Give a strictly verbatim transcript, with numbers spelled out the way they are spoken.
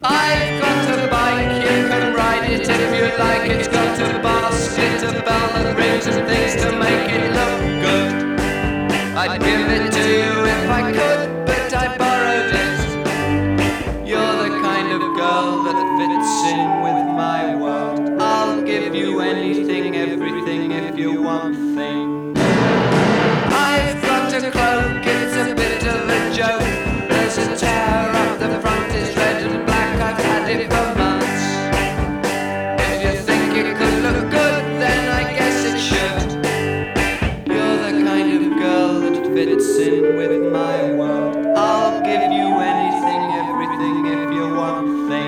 I've got a bike, you can ride it if you like. It's got a basket, a bell that rings and things to make it look good. I'd give it to you if I could, but I borrowed it. You're the kind of girl that fits in with my world. I'll give you anything, everything if you want things. I've got a cloak, it's a bit of a joke. There's a tear up the front, it's red and black, I've had it for months. If you think it could look good, then I guess it should. You're the kind of girl that fits in with my world. I'll give you anything, everything if you want things.